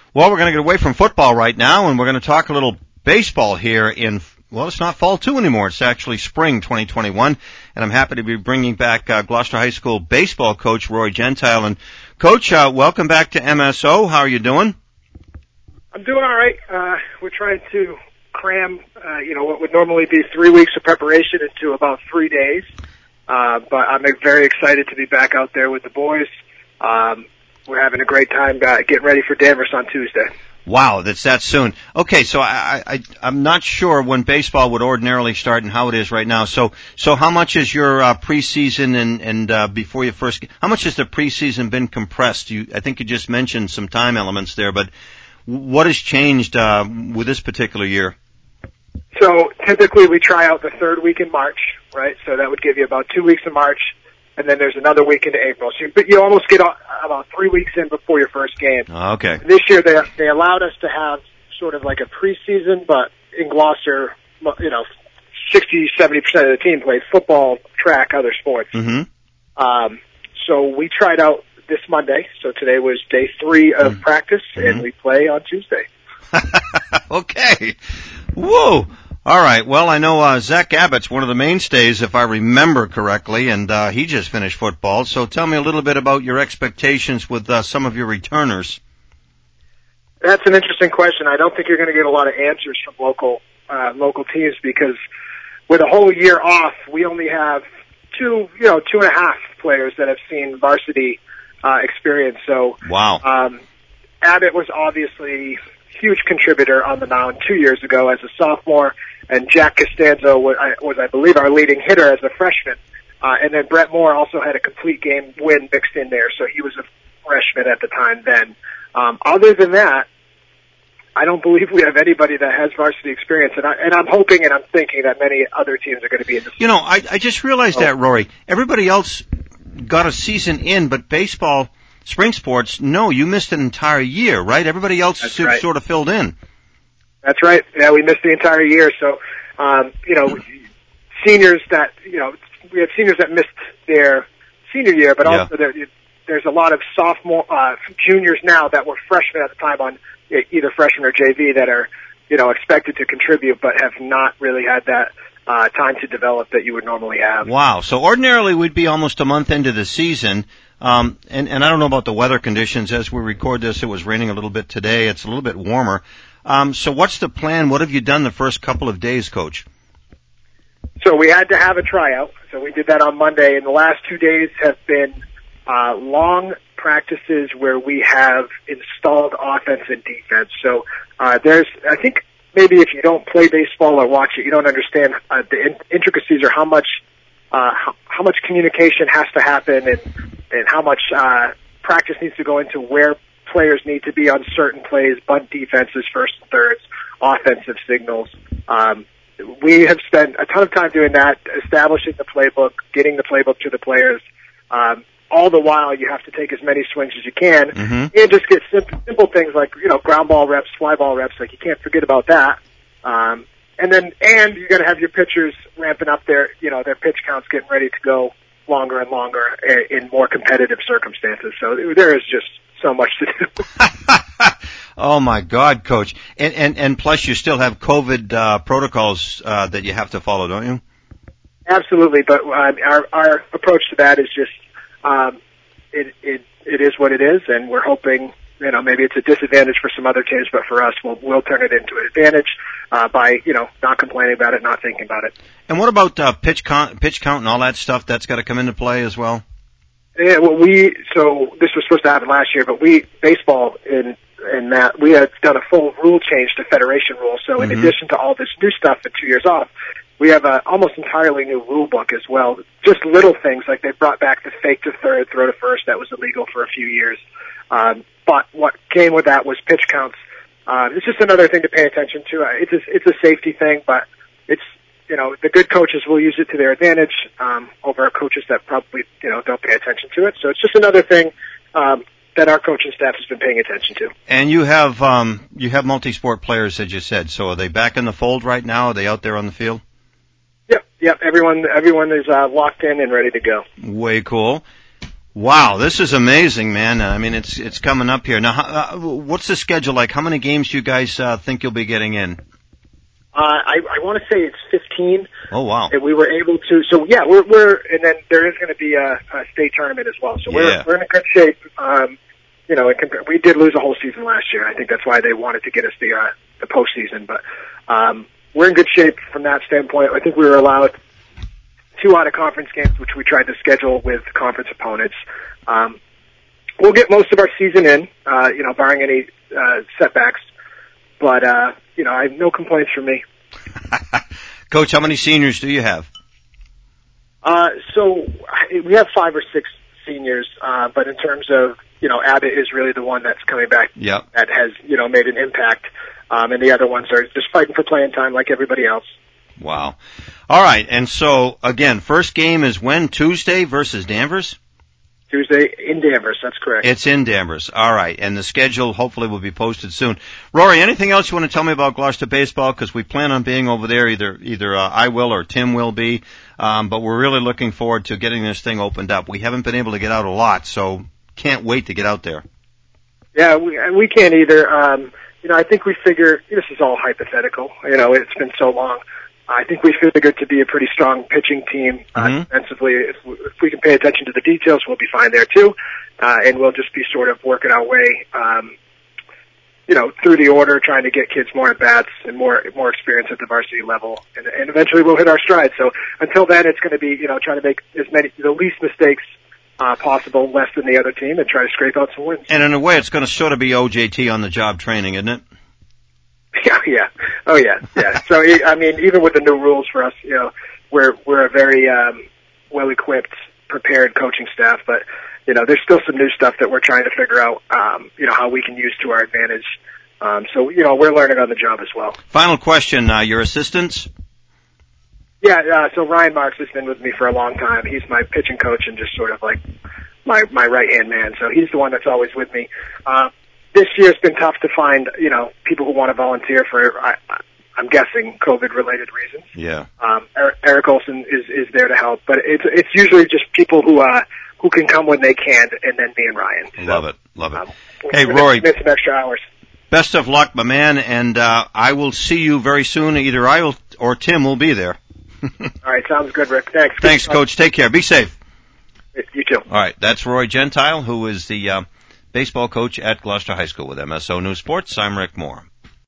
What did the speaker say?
Well, we're going to get away from football right now, and we're going to talk a little baseball here in, well, it's not fall 2 anymore. It's actually spring 2021, and I'm happy to be bringing back Gloucester High School baseball coach Roy Gentile. And, Coach, welcome back to MSO. How are you doing? I'm doing all right. We're trying to cram, what would normally be 3 weeks of preparation into about 3 days. But I'm very excited to be back out there with the boys. We're having a great time getting ready for Danvers on Tuesday. Wow, that's that soon. Okay, so I'm not sure when baseball would ordinarily start and how it is right now. So how much is your preseason and before you first? How much has the preseason been compressed? I think you just mentioned some time elements there, but what has changed with this particular year? So typically we try out the third week in March, right? So that would give you about 2 weeks in March, and then there's another week into April. So you almost get about 3 weeks in before your first game. Okay. And this year they allowed us to have sort of like a preseason, but in Gloucester, 60-70% of the team played football, track, other sports. Mm-hmm. So we tried out this Monday. So today was day 3 of practice, and we play on Tuesday. Okay. Whoa. All right. Well, I know Zach Abbott's one of the mainstays, if I remember correctly, and he just finished football. So tell me a little bit about your expectations with some of your returners. That's an interesting question. I don't think you're going to get a lot of answers from local teams because with a whole year off, we only have 2.5 players that have seen varsity experience. So wow. Abbott was obviously a huge contributor on the mound 2 years ago as a sophomore, and Jack Costanzo was, I believe, our leading hitter as a freshman. And then Brett Moore also had a complete game win mixed in there, so he was a freshman at the time then. Other than that, I don't believe we have anybody that has varsity experience, and I'm hoping and I'm thinking that many other teams are going to be in this. I just realized that, Rory. Everybody else got a season in, but baseball, spring sports, no, you missed an entire year, right? Everybody else sort of filled in. That's right. Yeah, we missed the entire year. So, seniors that, we have seniors that missed their senior year, but also there's a lot of juniors now that were freshmen at the time on either freshman or JV that are, expected to contribute, but have not really had that time to develop that you would normally have. Wow. So ordinarily we'd be almost a month into the season. And I don't know about the weather conditions. As we record this, it was raining a little bit today. It's a little bit warmer. So what's the plan? What have you done the first couple of days, Coach? So we had to have a tryout. So we did that on Monday, and the last 2 days have been long practices where we have installed offense and defense. So I think maybe if you don't play baseball or watch it, you don't understand the intricacies or how much communication has to happen and how much practice needs to go into where players need to be on certain plays, bunt defenses, first and thirds, offensive signals. We have spent a ton of time doing that, establishing the playbook, getting the playbook to the players. All the while, you have to take as many swings as you can, and just get simple things like ground ball reps, fly ball reps. Like you can't forget about that. And you got to have your pitchers ramping up their pitch counts, getting ready to go longer and longer in more competitive circumstances. So there is just so much to do. Oh my God, Coach! And plus, you still have COVID protocols that you have to follow, don't you? Absolutely, but our approach to that is just it is what it is, and we're hoping maybe it's a disadvantage for some other teams, but for us, we'll turn it into an advantage by not complaining about it, not thinking about it. And what about pitch count and all that stuff? That's got to come into play as well. Yeah, so this was supposed to happen last year, but baseball in that we had done a full rule change to federation rules. So in addition to all this new stuff and 2 years off, we have a almost entirely new rule book as well. Just little things like they brought back the fake to third, throw to first. That was illegal for a few years. But what came with that was pitch counts. It's just another thing to pay attention to. It's a safety thing, but it's, the good coaches will use it to their advantage, over coaches that probably, don't pay attention to it. So it's just another thing, that our coaching staff has been paying attention to. And you have multi-sport players, as you said. So are they back in the fold right now? Are they out there on the field? Yep. Everyone is locked in and ready to go. Way cool. Wow, this is amazing, man. I mean, it's coming up here. Now, what's the schedule like? How many games do you guys think you'll be getting in? I want to say it's 15. Oh, wow. And we were able to, so yeah, we're, and then there is going to be a state tournament as well. So we're in a good shape. You know, we did lose a whole season last year. I think that's why they wanted to get us the postseason. But we're in good shape from that standpoint. I think we were allowed 2 out-of-conference games, which we tried to schedule with conference opponents. We'll get most of our season in, you know, barring any setbacks. But, you know, I have no complaints from me. Coach, how many seniors do you have? So we have 5 or 6 seniors, but in terms of, you know, Abbott is really the one that's coming back. Yep. That has, you know, made an impact. And the other ones are just fighting for playing time like everybody else. Wow. All right. And so, again, first game is when? Tuesday versus Danvers? Tuesday in Danvers, that's correct. It's in Danvers. All right. And the schedule hopefully will be posted soon. Rory, anything else you want to tell me about Gloucester baseball? Because we plan on being over there. Either I will or Tim will be. But we're really looking forward to getting this thing opened up. We haven't been able to get out a lot, so can't wait to get out there. Yeah, we can't either. You know, I think we figure, this is all hypothetical. You know, it's been so long. I think we figured to be a pretty strong pitching team defensively. If we can pay attention to the details, we'll be fine there too. And we'll just be sort of working our way, you know, through the order, trying to get kids more at bats and more experience at the varsity level. And eventually we'll hit our stride. So until then, it's going to be, you know, trying to make the least mistakes possible, less than the other team, and try to scrape out some wins. And in a way, it's going to sort of be OJT on the job training, isn't it? Yeah. Oh, yeah. So, I mean, even with the new rules for us, you know, we're a very well-equipped, prepared coaching staff, but, you know, there's still some new stuff that we're trying to figure out, you know, how we can use to our advantage. So, you know, we're learning on the job as well. Final question, your assistants? Yeah, so Ryan Marks has been with me for a long time. He's my pitching coach and just sort of like my right-hand man, so he's the one that's always with me. This year it's been tough to find, you know, people who want to volunteer for, I'm guessing, COVID-related reasons. Yeah. Eric Olson is there to help, but it's usually just people who can come when they can, and then me and Ryan. Love it. Hey, Rory. Miss some extra hours. Best of luck, my man, and I will see you very soon. Either I or Tim will be there. All right, sounds good, Rick. Thanks. Thanks, Coach. Take care. Be safe. You too. All right, that's Roy Gentile, who is the baseball coach at Gloucester High School with MSO News Sports. I'm Rick Moore.